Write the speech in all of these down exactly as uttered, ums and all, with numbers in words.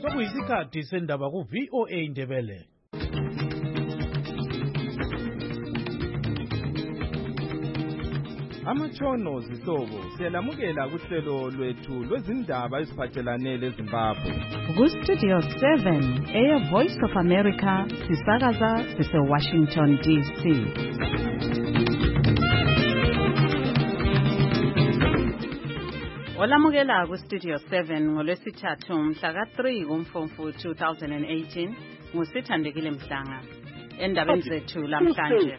Sekuyisikhathi sendaba ku V O A Indebele. Amatshono zihlobo siyalamukela kuhlelo lwethu lwezindaba eziphathelane leZimbabwe. Ku Studio seven, Air Voice of America, sisakaza sise Washington D C. Olamukela ku Studio seven ngolwesithathu mhla ka three kuMfumfu two thousand eighteen ngusithandekile Mhlanga. Endabeni zethu lamhlanje.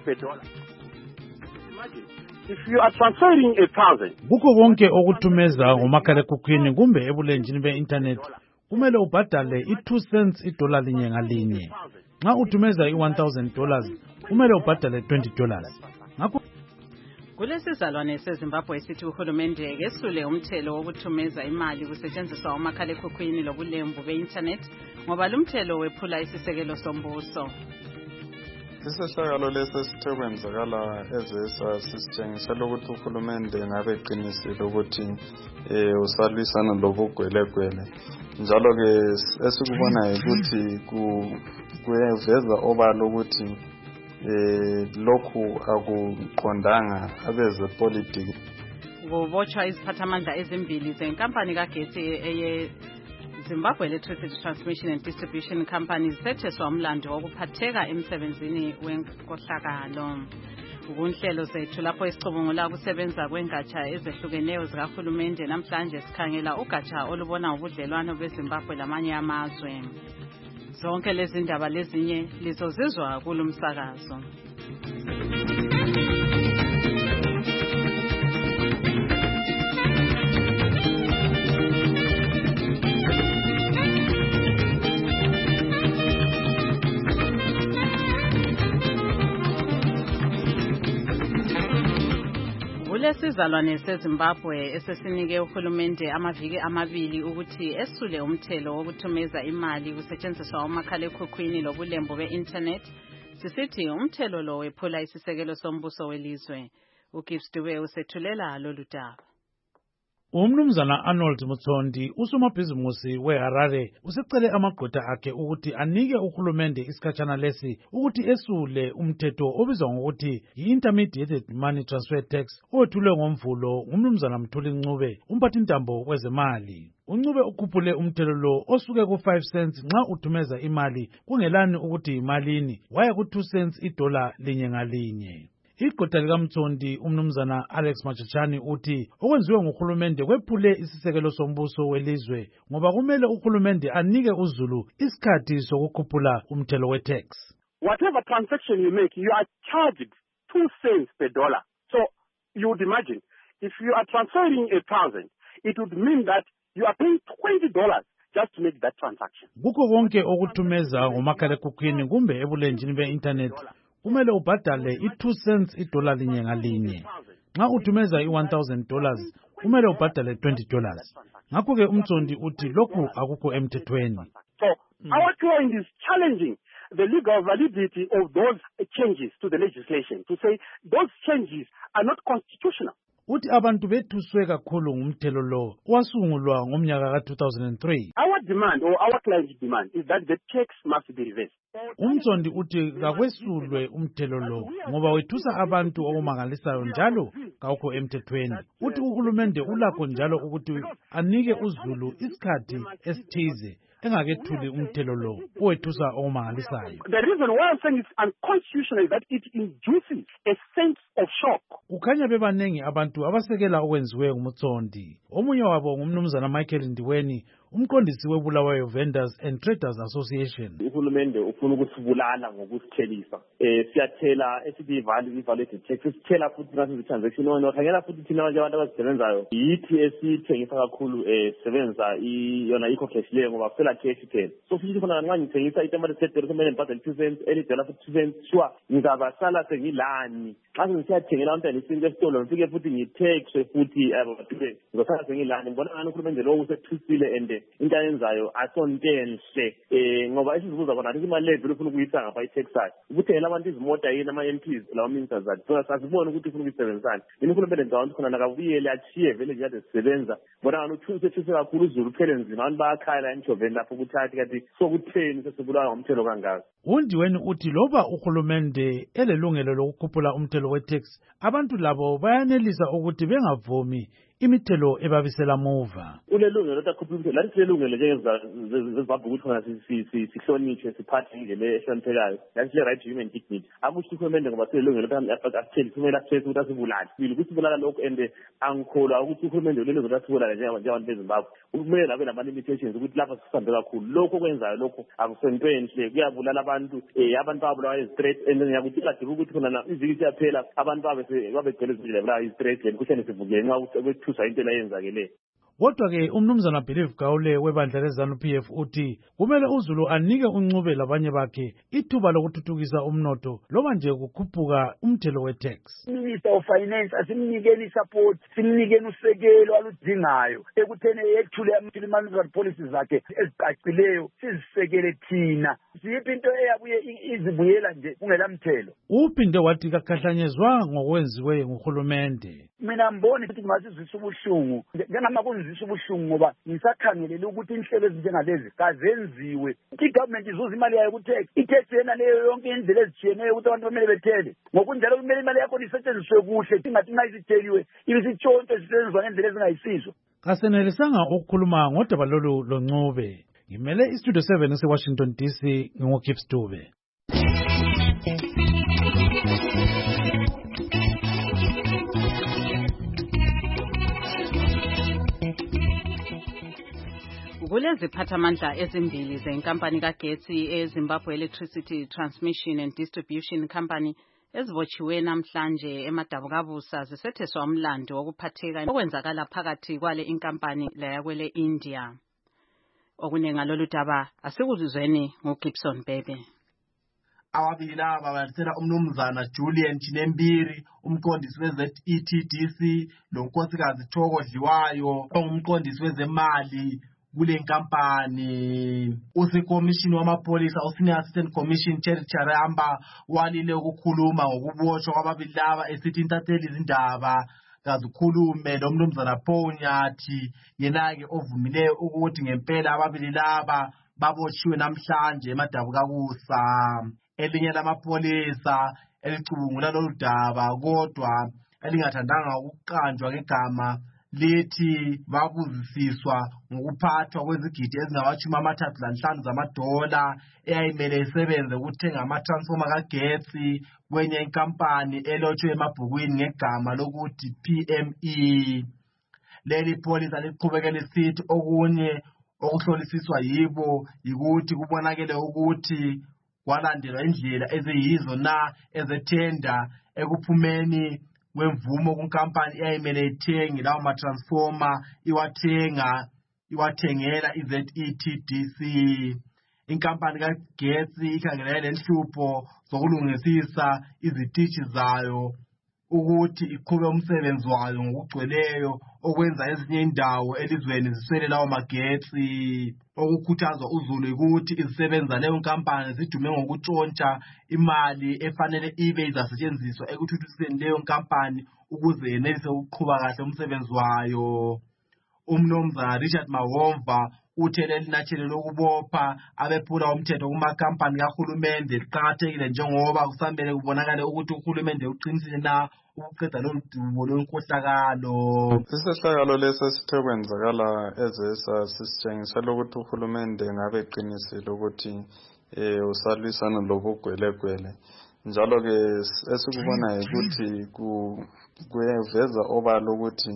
If you are transferring a thousand, Buko konke okuthumeza ngomakhalekhukhwini kumbe ebulenjini be-internet kumele ubhadale i-two cents idola linye ngalinye. Nxa uthumeza i-one thousand dollars kumele ubhadale twenty dollars. Ngakho kulesizalwane seZimbabwe sithi uhulumende kesule umthelo wokuthumeza imali kusetshenziswa umakhalekhukhwini lobulembu be-internet ngoba lumthelo wephula isisekelo sombuso. Isihlakalo lesi sithe kwenzakala ezesa sisitshengisela ukuthi uhulumende ngabe eqinisile ukuthi eh usalwisana lobugwele-gwele. Njalo-ke esikubonayo ukuthi kuveza obala ukuthi eh lokhu akuqondanga abezepolitiki. Kubotshwa iziphathamandla ezimbili zenkampani kagetsi eye Zimbabwe Electricity Transmission and Distribution Company zithetheswa umlando wokuphatheka emsebenzini wenkohlakalo. Ukunhlelo zethu lapho isicubungula ukusebenza kwengatsha ezehlukeneyo zikahulumende namhlanje sikhangela ugatsha olubona ubudlelwano beZimbabwe lamanye amazwe. Zonke lezi ndaba lezinye lizozizwa kulumsakazo. Kulesizalwane seZimbabwe esesinike uhulumende amaviki amabili ukuthi esule umthelo wokuthumeza imali kusetshenziswa umakhalekhukhwini lobulembu be-internet. Sisithi umthelo lo wephula isisekelo sombuso welizwe. uGibbs Dube usethulela lolu daba. Umnumzana Arnold Mutsondi usomabhizimusi weHarare usecele amagqwetha akhe ukuthi anike uhulumende isikhatshana lesi ukuthi esule umthetho obizwa ngokuthi yi-Intermediated Money Transfer Tax owethulwe ngomvulo ngumnumzana Mthuli Ncube umphathintambo wezemali. uNcube ukhuphule umthelo lo osuke ku five cents nxa uthumeza imali kungelani ukuthi imalini waya ku two cents idola linye ngalinye. Igqwetha likaMtsondi umnumzana Alex Machachani uthi okwenziwe nguhulumende kwephule isisekelo sombuso welizwe ngoba kumele uhulumende anike uZulu isikhathi sokukhuphula umthelo we-tax. Whatever transaction you make, you are charged two cents per dollar. So you would imagine if you are transferring a thousand, it would mean that you are paying twenty dollars just to make that transaction. Kuko konke okuthumeza ngomakhalekhukhwini kumbe ebulenjini be-internet kumele ubhadale i-two cents idola linye ngalinye. Nxa uthumeza i-one thousand dollars kumele ubhadale twenty dollars. Ngakho-ke uMtsondi uthi lokhu akukho emthethweni. So our client is challenging the legal validity of those changes to the legislation to say those changes are not constitutional. Uthi abantu bethuswe kakhulu ngumthelo lo wasungulwa ngomnyaka ka two thousand three. Our demand or our client's demand is that the tax must be reversed. uMtsondi uthi kakwesulwe umthelo lo ngoba wethusa abantu okumangalisayo njalo kawukho emthethweni. Uthi uhulumende ulakho njalo ukuthi anike uZulu isikhathi esithize engakethuli umthelo lo owethusa okumangalisayo. The reason why I'm saying it's unconstitutional is that it induces a sense of shock. Kukhanya bebanengi abantu abasekela okwenziwe nguMtsondi. Omunye wabo ngumnumzana Michael Ndiweni, umqondisi weBulawayo Vendors and Traders Association. Uhulumende ufuna ukusibulala ngokusithelisa. Eh siyathela esithi ivalue ivalue tax sithela futhi nathi transaction ono khangela futhi thina abantu abazisebenzayo. Yithi esithengisa kakhulu eh sebenza iyona iko cash leyo ngoba phela cash iphela. So futhi khona nxa ngithengisa itemate setero kumele ngibhadale two cents eli dollar futhi two cents sure ngizabasala sengilani xa sengisiyathengela abantwana isinto esitolo ngifike futhi ngithexwe futhi abathe ngizosala sengilani ngibona ngani ukhulumende lo usethusile and into ayenzayo asontenhle eh ngoba isizibuza khona ukuthi imali level ufuna ukuyitsa ngapha iTexas ukuthengela abantu izimota yini ama M Ps lawa ministers athi so asibone ukuthi ufuna ukuyisebenzisana yini ukhulumende ngicabanga khona nakabuyele achiye vele nje ade sisebenza ngibona ngani uthuse thuse kakhulu uzulu uphele nzima abantu bayakhala emjoveni lapho ukuthathi kanti sokutheni sesibulawa ngomthelo kangaka. Undiweni uthi loba uhulumende elelungelo lokukhuphula umthelo we-tax abantu labo bayanelisa ukuthi bengavumi imithelo ebabisela muva. Ulelungelo lotakhuphula umthelo lathi lelungelo njengezibabha ukuthi khona sihlonishwe siphathe indlela ehloniphekayo lathi le right human dignity akusho uhulumende ngoba selelungelo asitheli kumele asithethe ukuthi asibulale sibili ukuthi sibulala lokho and angikholwa ukuthi uhulumende ulelungelo asibulale njengabantu beZimbabwe kumele labe nama-limitations ukuthi lapha sisambe kakhulu lokho okwenzayo lokho akusento enhle kuyabulala abantu eh abantu babulawa i-stress and ngiyakuthi kade ukuthi khona iviki siyaphela abantu babe babegcwele izindlela bulawa i-stress lemkhuhlane sivukile nxa thusa into layenzakele. Kodwa-ke umnumzana Believe Gawule webandla leZANU P F uthi kumele uZulu anike uNcube labanye bakhe ithuba lokuthuthukisa umnotho loba nje kukhuphuka umthelo we-tax. Minister of Finance asimnikeni support simnikeni usekelo aludingayo ekuthene yethule ama-monetary policies zakhe ezicacileyo sizisekele thina siyiphi into eyabuye izibuyela nje kungelamthelo. Uphinde wathi kakhahlanyezwa ngokwenziwe nguhulumende. Mina mboni ukuthi kungasizwisa ubuhlungu njengama kunzisa ubuhlungu ngoba ngisakhangelele ukuthi inhlelo ezinjengalezi kazenziwe i-government izuza imali yayo ku-tax i-tax yena leyo yonke indlela ezitshiyeneyo ukuthi abantu bamele bethele ngokunjalo kumele imali yakho isetshenziswe kuhle ingathi nxa isitheliwe ibisitshontshe isetshenziswa ngendlela ezingayisizo. Kasenelisanga ukukhuluma ngodaba lolu loNcube. Ngimele istudio seven eseWashington D C nginguGibbs Dube. Kulezi phathamandla ezimbili zenkampani kagetsi eZimbabwe Electricity Transmission and Distribution Company ezibotshiwe namhlanje eMadabukabusa zisetheswa umlando wokuphatheka okwenzakala phakathi kwale inkampani layakwele India. Okunenga lolu daba asikuzweni nguGibson Bebe. Ababili laba bathela umnumzana Julian Chinembiri umqondisi we-Z E T D C lo nkosikazi Thoko Dliwayo ongumqondisi wezemali kule nkampani. Usekomishini wamapolisa usenior assistant commission Cherry Charamba walile ukukhuluma ngokuboshwa kwababili laba esithi intatheli izindaba kazikhulume lo mnumzana Paul Nyathi yena-ke ovumileyo ukuthi ngempela ababili laba babotshiwe namhlanje eMadabukabusa. Elinye lamapolisa elicubungula lolu daba kodwa elingathandanga ukuqanjwa ngegama lithi babuzisiswa ngokuphathwa kwezigidi ezingamashumi amathathu lanhlanu zamadola eyayimele isebenze ukuthenga amatransformer kagetsi kwenye inkampani elotshwe emabhukwini ngegama lokuthi P M E. Leli polisa liqhubeke lisithi okunye okuhlolisiswa yibo yikuthi kubonakele ukuthi kwalandelwa indlela eziyizo na ezethenda ekuphumeni wemvumo kunkampani eyayimele ithenge lawo matransformer iwathenga iwathengela i-Z E T D C. Inkampani kagetsi ikhangelele lenhlupho zokulungisisa izitishi zayo ukuthi iqhube umsebenzi wayo ngokugcweleyo okwenza ezinye indawo elizweni ziswele lawo magetsi. Okukhuthazwa uZulu ukuthi izisebenza leyo nkampani zidume ngokutshontsha imali efanele ibe izasetshenziswa ekuthuthukiseni leyo nkampani ukuze yenelise ukuqhuba kahle umsebenzi wayo. Umnumzana Richard Mahomva uthele linyathelo lokubopha abephula umthetho kumakampani kahulumende liqakathekile njengoba kusamele kubonakale ukuthi uhulumende uqinisile na ukuqeda lolu dumo lwenkohlakalo. Isihlakalo lesi sithe kwenzakala ezesa sisitshengisela ukuthi uhulumende ngabe eqinisile ukuthi eh usalwisana lobugwele-gwele. Njalo-ke esikubonayo ukuthi kuyeveza obala ukuthi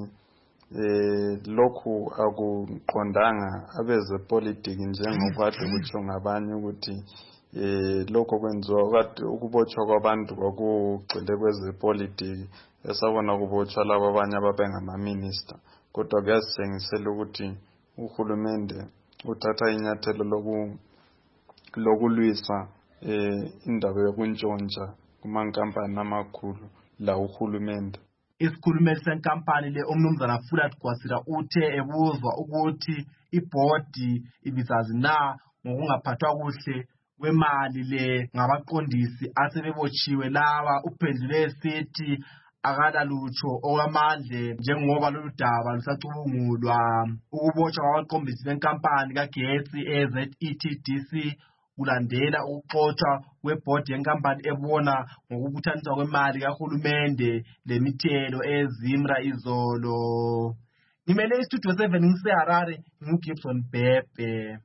eh lokhu akuqondanga abezepolitiki njengokade kutsho ngabanye ukuthi eh lokho kwenziwa kade ukubotshwa kwabantu kwakugxile kwezepolitiki esabona kubotshwa laba abanye ababengama-minister. Kodwa kuyasitshengisela ukuthi uhulumende uthatha inyathelo loku lokulwisa eh indaba yokuntshontsha kumankampani amakhulu la uhulumende. Isikhulumeli senkampani le umnumzana Fulat Gwasira uthe ebuzwa ukuthi ibhodi ibizazi na ngokungaphathwa kuhle kwemali le ngabaqondisi asebebotshiwe lawa, uphendule esithi akalalutsho okwamandle njengoba lolu daba lusacubungulwa. Ukubotshwa kwabaqondisi benkampani kagetsi e Z E T D C kulandela ukuxoxa kwebhodi yenkampani ebona ngokubuthaniswa kwemali kahulumende lemithelo eZimra izolo. Ngimele istudio seven ngiseHarare, nguGibson Bhebhe.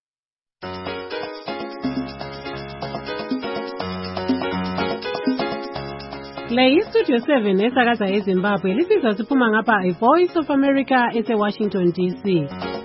Le istudio seven esakaza eZimbabwe lisizwa siphuma ngapha iVoice of America ese-Washington D C.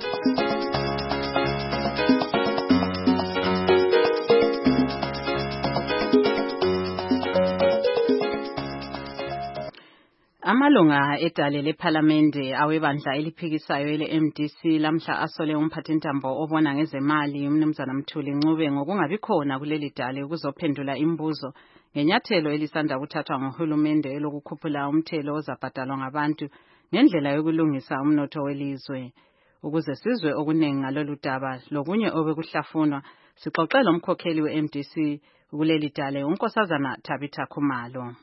Amalunga edale lephalamende awebandla eliphikisayo ele-M D C lamhla asole umphathintambo obona ngezemali umnumzana Mthuli Ncube ngokungabi khona kuleli dale ukuzophendula imibuzo ngenyathelo elisanda kuthathwa ngohulumende elokukhuphula umthelo ozabhadalwa ngabantu ngendlela yokulungisa umnotho welizwe. Ukuze sizwe okuningi ngalolu daba lokunye obekuhlafunwa, sixoxela umkhokheli we-M D C kuleli dale, uNkosazana Tabitha Khumalo.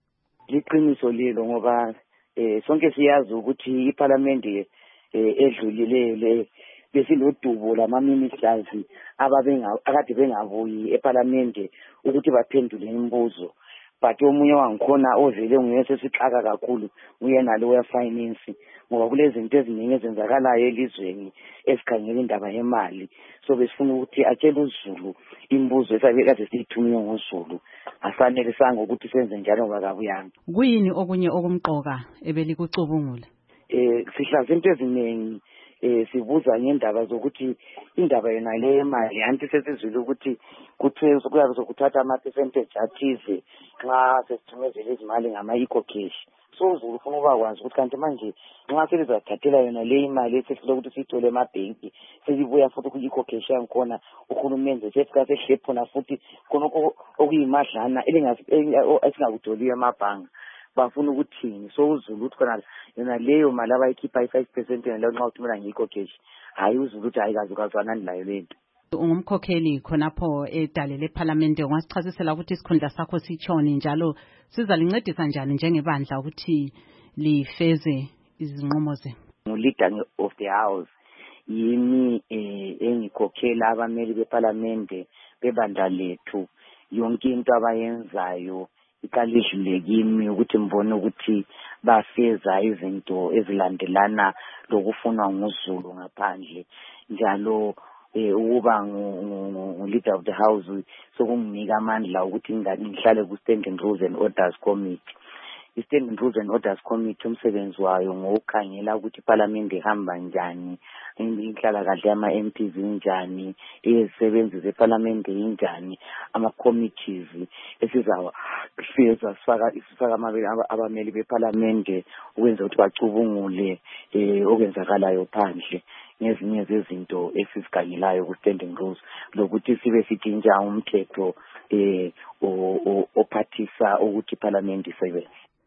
Liqiniso lelo ngoba eh sonke siyazi ukuthi iParliament eh edlulileyo le besilodubo lama ministers ababenga akade bengabuyi eParliament ukuthi baphendule imibuzo, but omunye wangikhona ovele nguyesesixaka kakhulu uyena lo we finance ngoba kulezi zinto eziningi ezenzakalayo elizweni esikhangela indaba yemali. So besifuna ukuthi atshele uZulu imibuzo esabekade siyithunywe ngoZulu, asanele sanga ukuthi senze njalo bakabuyanga. Kuyini okunye okumqoka ebelikucubungula? Eh sihlaza into eziningi, eh sibuza ngendaba zokuthi indaba yona le imali anti sesizwile ukuthi kuthe kuyabe sokuthatha ama percentage athize nxa sesithumezele izimali ngama eco cash. So uZulu ufuna ukwazi ukuthi kanti manje nxa selizathathela yona le imali esifuna ukuthi siyithole emabhenki selibuya futhi ku eco cash yankhona uhulumende sefika sehlephona futhi khona okuyimadlana elingasingakutholiyo emabhanga bafuna ukuthini. So uZulu uthi khona yona leyo mali abayikhipha i-five percent yona nxa uthumela nge-eco cash, hayi uZulu uthi hayi kazi ukazwanani layo lento. Ungumkhokheli khonapho edale lephalamende, ungasichazisela ukuthi isikhundla sakho sichoni njalo sizalincedisa njani njengebandla ukuthi lifeze izinqumo zenu? Ngu-leader of the house, yimi eh engikhokhela abameli bephalamende bebandla lethu. Yonke into abayenzayo iqalishile kimi ukuthi mbone ukuthi bafeza izinto ezilandelana lokufunwa nguZulu ngaphandle njalo. Eh ukuba ngu-leader of the house sokunginika amandla ukuthi ngihlale ku-Standing Rules and Orders Committee. I-Standing Rules and Orders Committee umsebenzi wayo ngokukhangela ukuthi iParliament ihamba njani, inhlala kahle ama-M Ps njani, izisebenzi zeParliament injani, ama-committees esizawa sifeza sifaka isifaka abameli beParliament ukwenza ukuthi bacubungule eh okwenzakalayo phandle ngezinye zezinto esisikhangelayo ku-Standing Rules lokuthi sibe sitinja umthetho eh ophathisa ukuthi iParliament isebenze.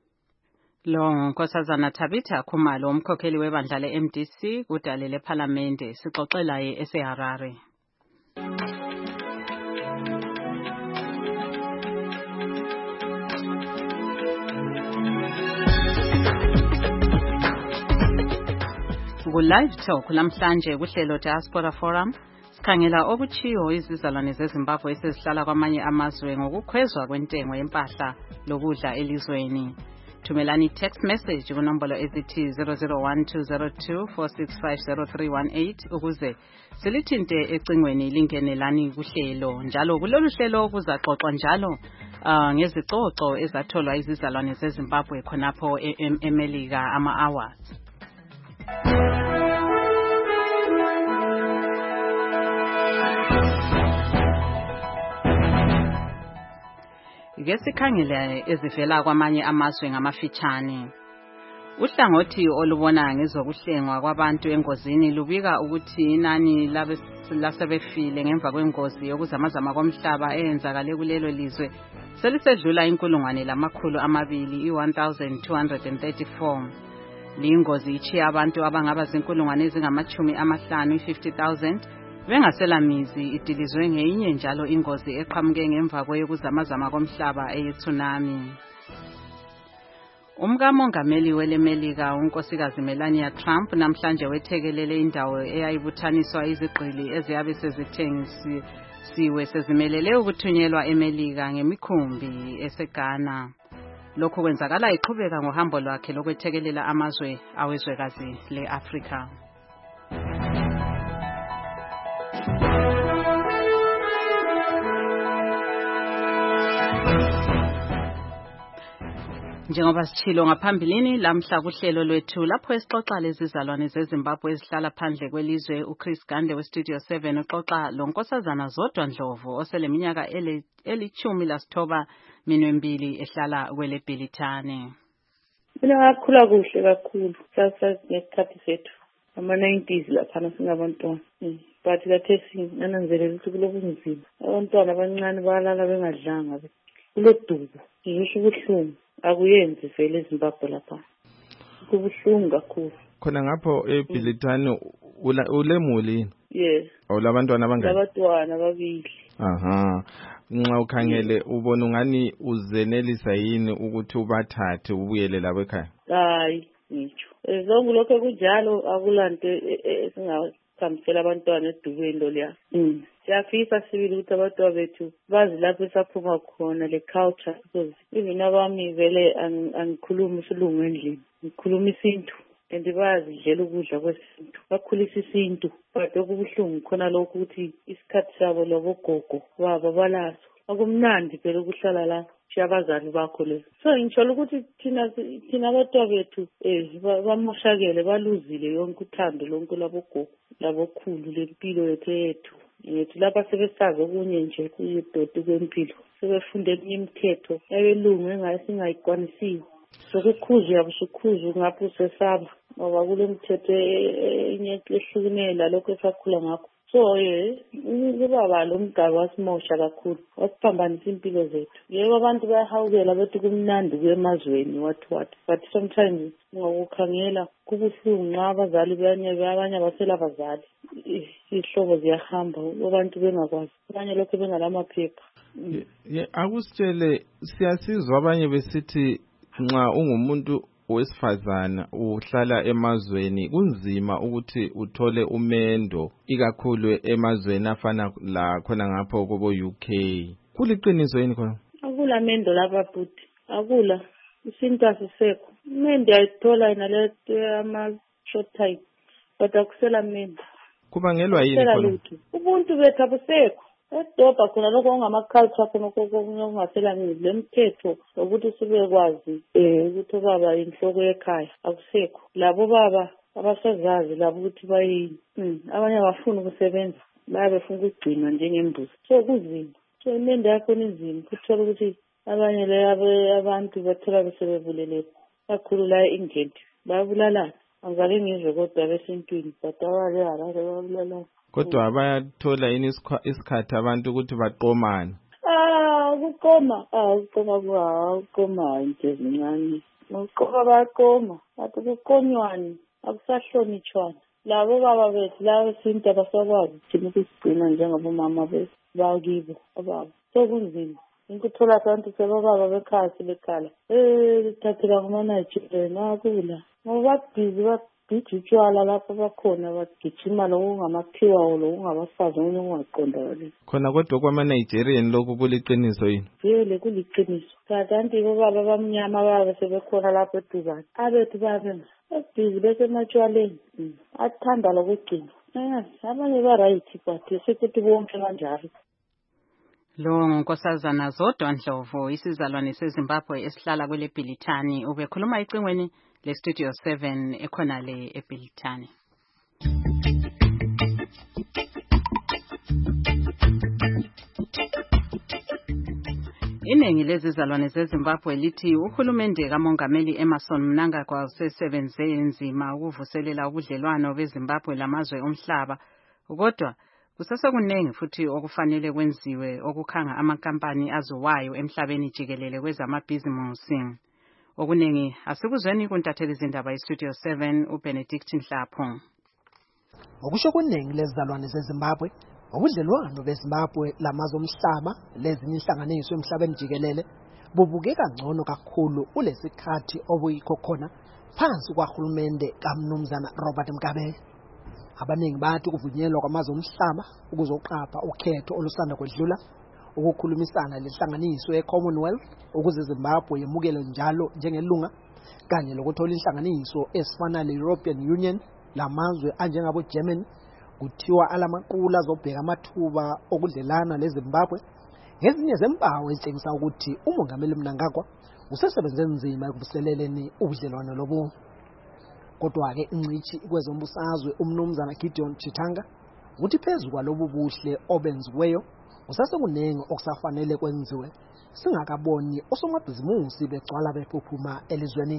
Lo Nkosazana Tabitha Khumalo, umkhokheli webandla le-M D C kudale lephalamende, sixoxela ye eseHarare. Ku-Live Talk lamhlanje kuhlelo Diaspora Forum sikhangela okuchiyo izizalwane zeZimbabwe esezihlala kwamanye amazwe ngokukhwezwa kwentengo yempahla lokudla elizweni. Thumelani text message kunombolo ezithi zero zero one two zero two four six five zero three one eight ukuze silithinte ecingweni lingenelani kuhlelo. Njalo kulolu hlelo kuzaxoxwa njalo uh, ngezicoco ezatholwa izizalwane zeZimbabwe khonapho eMelika ama awards. Ngesikhangele ezivela kwamanye amazwe ngamafitshane. Uhlangothi olubona ngezokuhlengwa kwabantu engozini lubika ukuthi inani lasebefile ngemva kwengozi yokuzamazama komhlaba eyenzakale kulelo lizwe selisedlula inkulungwane lamakhulu amabili i-one thousand two hundred thirty-four. Lingozi ichiya abantu abangaba zinkulungwane ezingamachumi amahlanu i-fifty thousand bengasela mizi idilizwe ngeyinye njalo ingozi eqhamuke ngemva kweyokuzamazama komhlaba eye-tsunami. Umkamongameli welemelika unkosikazi Melania Trump namhlanje wethekelele indawo eyayibuthaniswa izigqili eziyabe sezithengisiwe sezimelele ukuthunyelwa emelika ngemikhumbi eseGhana. Lokhu kwenzakala iqhubeka ngohambo lwakhe lokwethekelela amazwe awezwekazi le-Afrika. Njengoba sitshilo ngaphambilini lamhla kuhlelo lwethu lapho esixoxa lezizalwane zeZimbabwe ezihlala phandle kwelizwe uChris Gande weStudio seven uxoxa lonkosazana Zodwa Ndlovu oseleminyaka elichumi lasithoba minwembili ehlala kwele Bhilitane. Mina ngakhula kuhle kakhulu sasa ngesikhathi sethu ama nineties lapha singabantwana. But lathe sinananzelela ukuthi kulobunzima. Abantwana abancane balala bengadlanga kulodubo. Ngisho ubuhlungu akuyenzi vele eZimbabwe lapha. Kubuhlungu kakhulu. Khona ngapho eBhilitane ulemuli? Yes. Olabantwana abangaki? Labantwana ababili. Aha. Nxa ukhangele ubona ungani uzenelisa yini ukuthi ubathathe ubuyele labo ekhaya? Hayi, ngitsho. Ezonke lokho kunjalo akulanto esingakhambisela abantwana edubeni lo liya. Mm. Siyafisa sibili ukuthi abantwana bethu bazi lapho esaphuma khona le culture because even abami vele angikhuluma isilungu endlini. Ngikhuluma isintu. And bazi dlela ukudla kwesintu. Bakhulisa isintu. Kodwa okubuhlungu khona lokho ukuthi isikhathi sabo lobogogo baba balaso. Akumnandi phela ukuhlala la siyabazali bakho le. So ngitsho ukuthi thina thina abantwana bethu eh bamoshakele baluzile yonke uthando lonke labogogo labokhulu lempilo yethu yethu. Yethu lapha sebesazi okunye nje kuyidoti kwempilo. Sebefunde imithetho yabelungu engasingayikwanisiyo. Sokukhuza yabusukhuza ngapho sesaba ngoba kule mthetho enye ehlukenela lokho esakhula ngakho. So eh ubaba lo mgaba wasimosha kakhulu wasiphambanisa impilo zethu. Yebo abantu bayahawukela bethi kumnandi kwemazweni what what but sometimes ngokukhangela kubuhlungu nxa abazali banye abanye abasela abazali ihlobo ziyahamba abantu bengakwazi abanye lokho bengalamaphepha. Ye akusitshele siyasizwa abanye besithi nxa ungumuntu wesifazana uhlala emazweni kunzima ukuthi uthole umendo ikakhulu emazweni afana la khona ngapho kubo U K. Kuliqiniso yini khona? Akula mendo lapha futhi. Akula. Isinto asisekho. Imendo ayithola inale ama short time. Kodwa kusela mendo. Kubangelwa yini khona? Ubuntu bethu abusekho. Edobha khona lokho ongama-culture khona okungasela le mthetho ukuthi sibekwazi um ukuthi baba inhloko yekhaya akusekho. Labo baba abasezazi labo ukuthi bayini. Abanye abafuni ukusebenza babe befuna ukugcinwa njengembuzi. So kunzima. So imende yakhona inzima ukuthola ukuthi abanye le abantu bathola besebebuleleka kakhulu la eNgland bayabulalana. Angizake ngizwe kodwa besintwini but abale babulalana. Kodwa bayathola yini isikhathi abantu ukuthi baqomane? Ah, ukuqoma, ah ukuqoma kwa, ukuqoma nje zincane. Ukuqoma bayaqoma, bathi kuqonywani, akusahlonitshwana. Labo baba bethu labo sinto abasakwazi thina ukusigcina njengabomama bethu bakibo ababa. So kunzima. Ngikuthola abantu sebababa bekhaya sebekhala. Eh, lithathela kuma Nigeria akula. Ngoba busy ba bijutshwala lapho bakhona bagijima lokungamakhiwa lokungabafazi ongaqonda wale. Khona kodwa kwama Nigerian lokho kuliqiniso yini? Vele kuliqiniso. Kanti baba bamnyama baba sebekhona lapho eduzane. Abethu babe busy bese matshwaleni. Athanda lokugcina. Eh, abanye ba right but sekuthi bonke kanjalo. Lo nkosazana Zodwa Ndlovu isizalwane seZimbabwe esihlala kwele Bhilitane ubekhuluma icingweni le Studio seven ekhona le eBhilitane. Iningi lezizalwane zeZimbabwe lithi uhulumende kaMongameli Emmerson Mnangagwa usesebenze nzima ukuvuselela ubudlelwano beZimbabwe lamazwe omhlaba kodwa Kusesekuningi futhi okufanele kwenziwe okukhanga amakampani aziwayo emhlabeni jikelele kwezamabhizimusi. Okuningi asikuzweni kuntatheli izindaba iStudio seven uBenedict Nhlapho. Ngokusho kweningi lezizalwane zeZimbabwe, ubudlelwano beZimbabwe lamazwe omhlaba lezinye inhlanganiso emhlabeni jikelele bubukeka ngcono kakhulu kulesikhathi obuyikho khona phansi kwahulumende kaMnumzana Robert Mugabe. Abaningi bathi kuvunyelwa kwamazwe omhlaba ukuzoqapha ukhetho olusanda kwedlula ukukhulumisana lehlanganiso ye-Commonwealth ukuze Zimbabwe yemukele njalo njengelunga kanye lokuthola inhlanganiso esifana le-European Union lamazwe anjengabo Germany kuthiwa alamaqula azobheka amathuba okudlelana leZimbabwe. Ngezinye zempawu ezitshengisa ukuthi umongameli Mnangagwa usesebenze nzima ekuvuseleleni ubudlelwano lobu. Kodwa-ke ingcithi kwezombusazwe uMnumzana Gideon Chitanga uthi phezu kwalobu buhle obenziweyo kusasekuningi okusafanele kwenziwe singakaboni osomabhizimusi begcwala bephuphuma elizweni.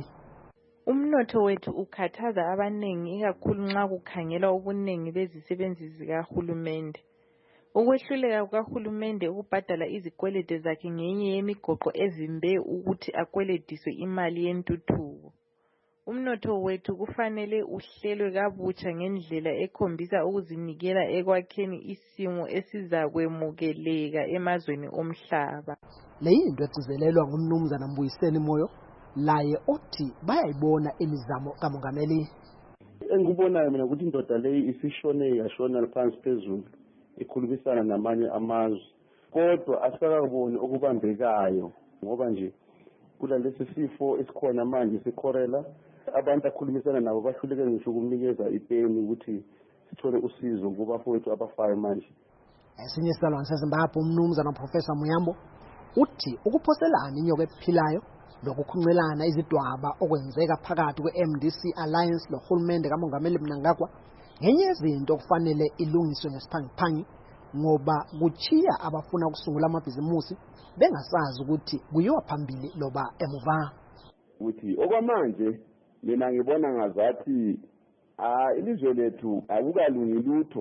Umnotho wethu ukhathaza abaningi ikakhulu nxa kukhangelwa ubuningi bezisebenzi zikahulumende. Ukwehluleka kukahulumende ukubhadala izikwelede zakhe ngenye yemigoqo ezimbe ukuthi akwelediswe imali yentuthuko. Umnotho wethu kufanele uhlelwe kabutsha ngendlela ekhombisa ukuzinikela ekwakheni isimo esizakwemukeleka emazweni omhlaba. Le yinto egcizelelwa ngumnumzana Mbuyiseni Moyo laye othi bayayibona imizamo kamongameli. Engikubonayo mina ukuthi indoda leyi isishone yashona phansi phezulu ikhulumisana namanye amazwe, kodwa asikakaboni okubambekayo ngoba nje kula lesi sifo esikhona manje sekhorela abantu akhulumisana nabo bahluleke ngisho ukunikeza ipeni ukuthi sithole usizo kubafowethu abafayo manje. Esinye isalwane seZimbabwe uMnumzana Professor Muyambo uthi ukuphoselana inyoka ephilayo lokukhuncelana izidwaba okwenzeka phakathi kwe-M D C Alliance nohulumende kamongameli Mnangagwa ngenye yezinto okufanele ilungiswe ngesiphangiphangi ngoba kuchiya abafuna ukusungula amabhizimusi bengasazi ukuthi kuyiwa phambili loba emuva. Uthi okwamanje mina ngibona ngazathi ah ilizwe lethu akukalungi lutho,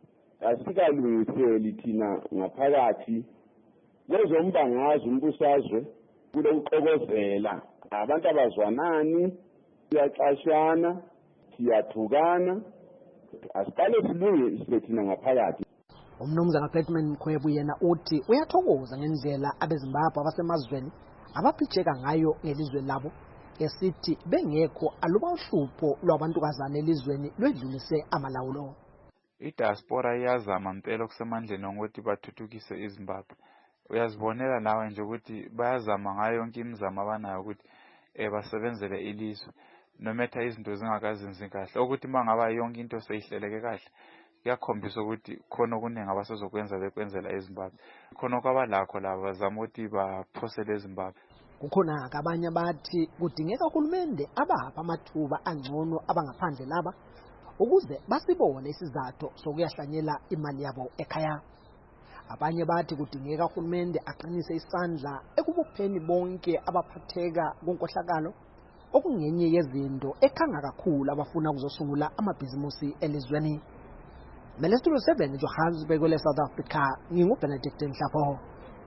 asikalungiseli thina ngaphakathi kwezombangazwe umbusazwe kule uxokozela abantu abazwanani siyaxashana siyathukana asiqale silunge isithina ngaphakathi. Umnumzana Clayton Mkhwebu yena uthi uyathokoza ngendlela abeZimbabwe abasemazweni abaphitheka ngayo ngelizwe labo esithi bengekho aluba uhlupho lwabantukazana elizweni lwedlulise amalawulo. I-diaspora iyazama impela okusemandleni ukuthi bathuthukise iZimbabwe. Uyazibonela nawe nje ukuthi bayazama ngayo yonke imizamo abanayo ukuthi eh basebenzele ilizwe nometha izinto zingakazinzi kahle ukuthi mangaba yonke into seyihleleke kahle kuyakhombisa ukuthi khona okuningi abasezokwenza bekwenzela eZimbabwe khona kwabalakho laba bazama ukuthi baphosele eZimbabwe. Kukhona abanye bathi kudingeka uhulumende abapha amathuba angcono abangaphandle laba ukuze basibone isizathu sokuyahlanyela imali yabo ekhaya. Abanye bathi kudingeka uhulumende aqinise isandla ekubupheni bonke abaphatheka konkohlakalo okungenye yezinto ekhanga kakhulu abafuna ukuzosungula amabhizimusi elizweni. Studio seven Johannesburg kwele South Africa nginguBenedict Nhlapho.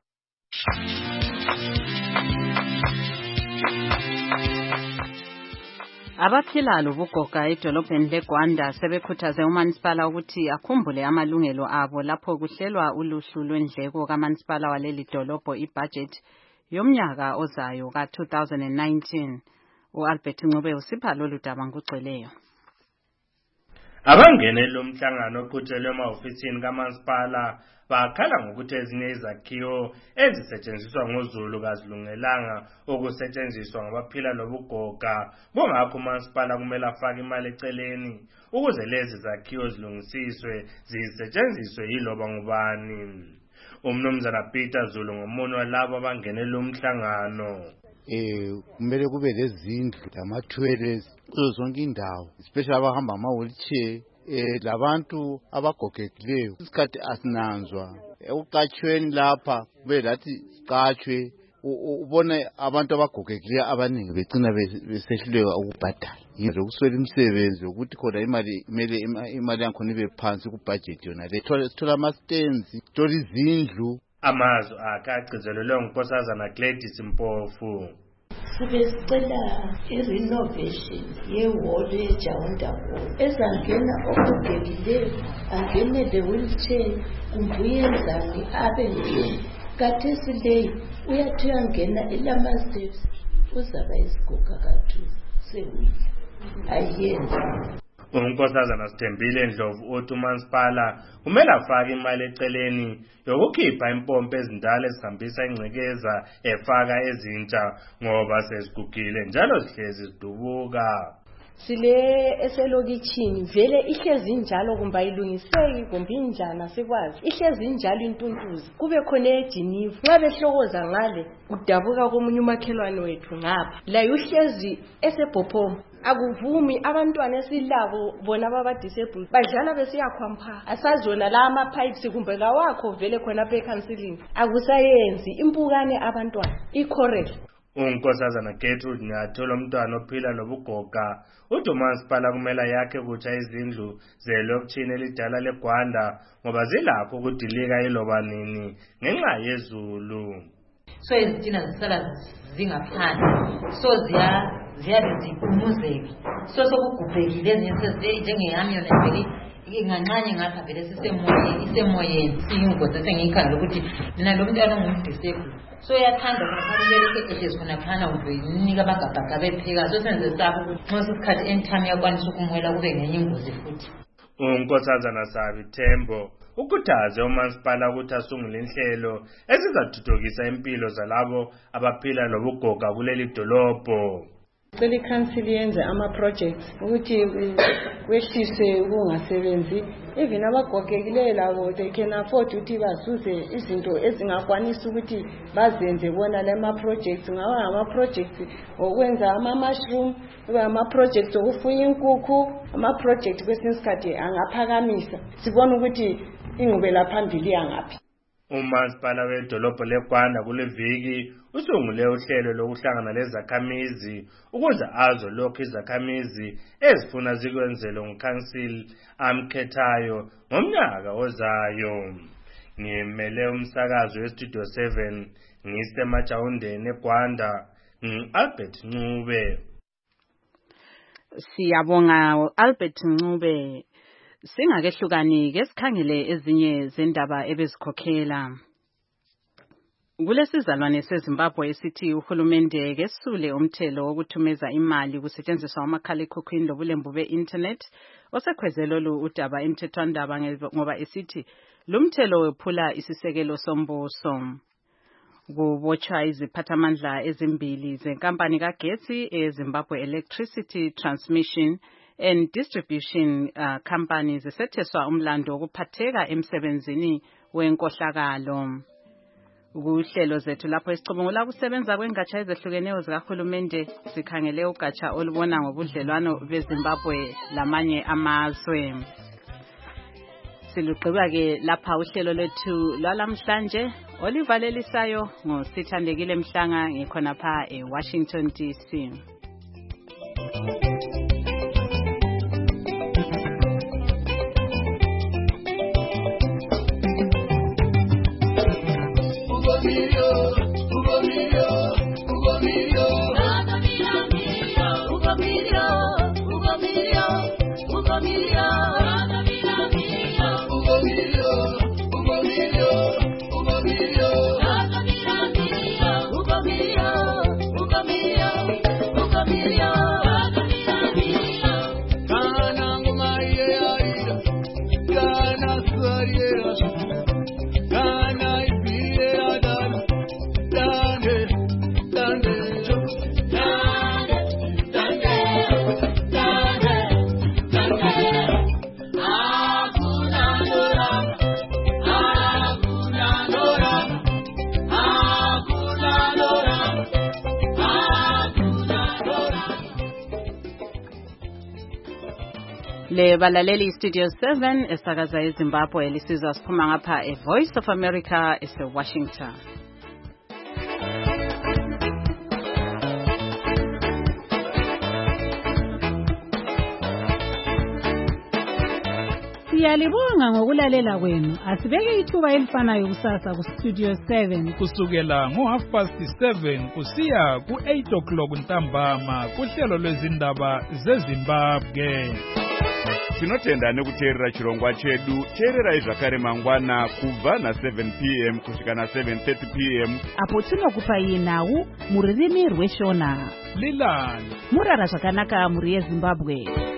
Abaphila lobugoga edolobheni leGwanda sebekhuthaze uManisipala ukuthi akhumbule amalungelo abo lapho kuhlelwa uluhlu lwendleko kaManisipala waleli dolobho ibudget yomnyaka ozayo ka two thousand nineteen. uAlbert Ncube usipha lolu daba ngugcweleyo. Abangene lo mhlangano oqhutshelwe emahofisini kaManisipala bakhala ngokuthi ezinye izakhiwo ezisetshenziswa ngoZulu kazilungelanga ukusetshenziswa ngabaphila lobugoga bongakho uManisipala kumele afake imali eceleni ukuze lezi zakhiwo zilungisiswe zisetshenziswe yiloba ngubani. Umnumzana Peter Zulu ngomunye walabo abangene lo mhlangano. Eh kumele kube lezindlu lama-toilets kuzo zonke indawo especially abahamba ama-wheelchair eh labantu abagogekileyo isikhathi asinanzwa ekuqatshweni lapha kube lathi siqatshwe ubone abantu abagogekileyo abaningi becina besehluleka ukubhadala yizo kuswela imisebenzi ukuthi khona imali kumele imali yakhona ibe phansi kubudget yona le thola ama-stands thola izindlu. Amazwi akhe agcizelelwe ngunkosazana Gladys Mpofu. Sibe sicela i-renovation ye-wall ye-Jawunda Hall ezangena okugekileyo angene the wheelchair kumbuyenzani abe nje kathesi leyi uyathi uyangena ilama-steps uzaba isiguga kathu sewile ayenzi. Unkosazana Sithembile Ndlovu uthi umasipala kumele afake imali eceleni yokukhipha impompo ezindala ezihambisa ingcekeza efaka ezintsha ngoba sezigugile njalo zihlezi zidubuka. Sile eselokitshini vele ihlezi njalo kumbe ayilungiseki kumbe injana sikwazi ihlezi njalo intuntuzi kube khona ejinivu nxa behlokoza ngale kudabuka komunye umakhelwane wethu ngapha la uhlezi esebhophomo akuvumi abantwana esilabo bona baba disabled badlala besiyakhwampha asazona la ama pipes kumbe lawakho vele khona pe counseling akusayenzi impukane abantwana icorrect. Unkosazana Gertrude Nyathola umntwana ophila lobugoga uthi umasipala kumele yakhe kutsha izindlu zelokitshini elidala leGwanda ngoba zilakho ukudilika iloba nini ngenxa yezulu. So izitina zisala zingaphandle so ziya ziyabe zikumuzeki so sokugubhekile ezinye njengeyami yona vele inganxanye ngapha vele sisemoyeni isemoyeni siyingozi sengiyikhanda ukuthi mina lo mntwana ongumdisabled so yathanda kufanele ehlezi khona phana uzoyinika abagabhaga bepheka so senze sabo ukuthi nxa isikhathi entime yakwanisa ukumhwela kube ngenye ingozi futhi. Unkosazana Sabi Thembo ukhuthaze umasipala ukuthi asungule inhlelo ezizathuthukisa impilo zalabo abaphila lobugoga kuleli dolobho. Cela i-council yenze ama-projects ukuthi kwehlise ukungasebenzi even abagogekileyo labo they can afford ukuthi basuze izinto ezingakwanisa ukuthi bazenze bona le ma-projects ngaba ngama-projects okwenza ama-mushroom kube ama-projects okufuya inkukhu ama-project kwesinye isikhathi angaphakamisa sibona ukuthi ingqubela phambili yangaphi. Umasipala wedolobho leGwanda kule viki usungule uhlelo lokuhlangana lezakhamizi ukuze azo lokho izakhamizi ezifuna zikwenzele ngouncil amkhethayo ngomnyaka ozayo. Ngimele umsakazo westudio seven ngisemajawundeni eGwanda ngi-Albert Ncube. Siyabonga Albert Ncube. Singakehlukani ke sikhangele ezinye zendaba ebezikhokhela. Kulesizalwane seZimbabwe esithi uhulumende kesule umthelo wokuthumeza imali kusetshenziswa amakhalekhukhwini lobulembu be-internet osekhwezelo lu udaba emthethwandaba ngoba esithi lumthelo wephula isisekelo sombuso. Kubotshwa iziphathamandla ezimbili zenkampani kagetsi eZimbabwe Electricity Transmission and Distribution uh, Companies zisetheswa umlando wokuphatheka emsebenzini wenkohlakalo. Kuhlelo zethu lapho isicubungula kusebenza kwengatsha ezehlukeneyo zikahulumende sikhangele ugatsha olubona ngobudlelwano beZimbabwe lamanye amazwe. Silugqiba ke lapha uhlelo lethu lwalamhlanje olivalelisayo ngosithandekile Mhlanga ngikhona pha eWashington D C. Le balaleli Studio seven esakaza eZimbabwe lisizwa siphuma ngapha eVoice of America ese Washington. Siyalibonga ngokulalela kwenu. Asibeke ithuba elifanayo kusasa ku Studio seven kusukela ngo half past seven kusiya ku eight o'clock ntambama kuhlelo lwezindaba zeZimbabwe. Tinotenda nekuteerera chirongwa chedu. Teererai zvakare mangwana kubva na seven p m kusvika na seven thirty p m apo tinokupai nhau mururimi rweshona. Lilani murara zvakanaka muri yeZimbabwe.